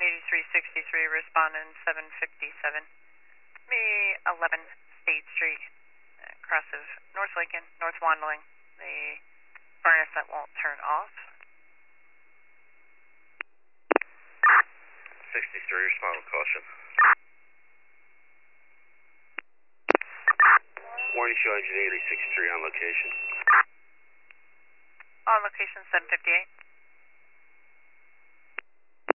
8363, responding 757. Me 11 State Street, cross of North Lincoln, North Wandling. The furnace that won't turn off. 63, respond with caution. Warning, show engine 8363 on location. On location 758.